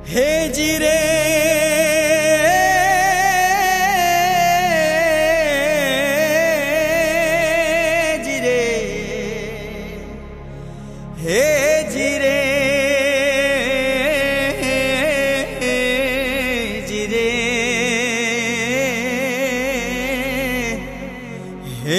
हे जिरे जिरे हे जिरे जिरे हे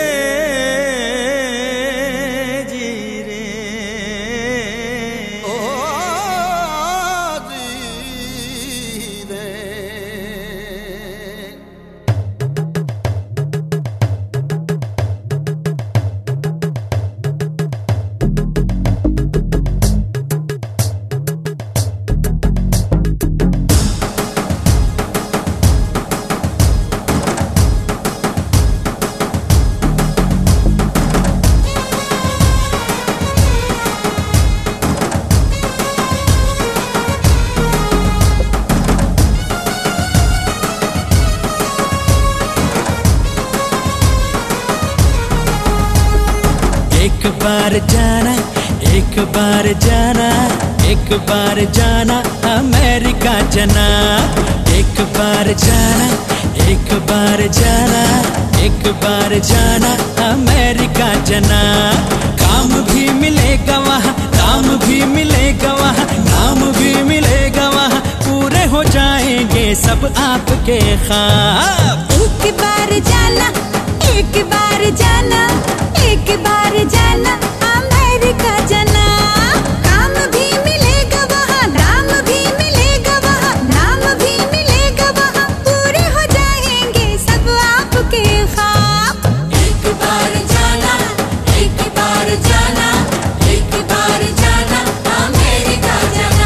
एक बार जाना, एक बार जाना, एक बार जाना अमेरिका जना। एक बार जाना, एक बार जाना, एक बार जाना अमेरिका जना। काम भी मिलेगा वहाँ, दाम भी मिलेगा वहाँ, नाम भी मिलेगा वहाँ, पूरे हो जाएंगे सब आपके ख्वाब। एक बार जाना, एक बार जाना, एक बार जाना अमेरिका जना। काम भी मिलेगा वहाँ, दाम भी मिलेगा वहाँ, नाम भी मिलेगा वहाँ, पूरे हो जाएंगे सब आपके ख्वाब। एक बार जाना, एक बार जाना, एक बार जाना अमेरिका जना।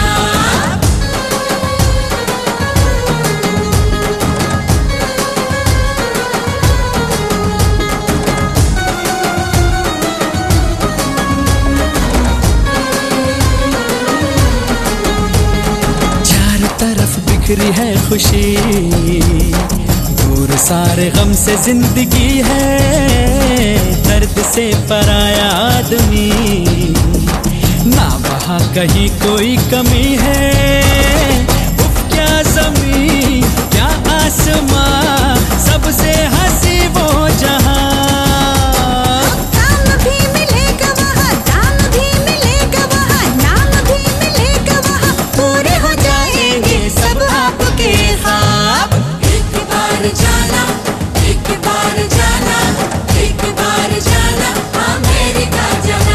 बिखरी है खुशी, दूर सारे गम से जिंदगी है। दर्द से पराया आदमी, ना वहाँ कहीं कोई कमी है। उफ क्या ज़मीं क्या आसमां, सबसे हंसी वो जहां। जाना, एक बार जाना, एक बार जाना अमेरिका जना।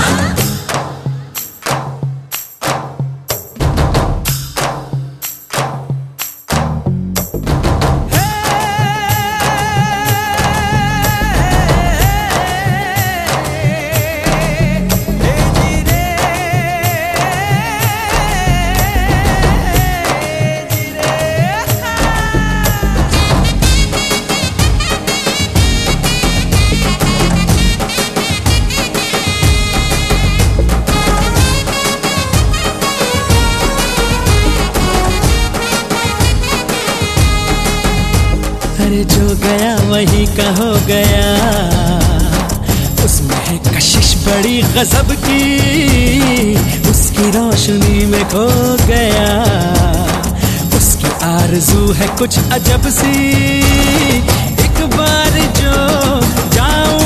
अरे जो गया वही का हो गया, उसमें है कशिश बड़ी गजब की। उसकी रोशनी में खो गया, उसकी आरज़ू है कुछ अजब सी। एक बार जो जाऊं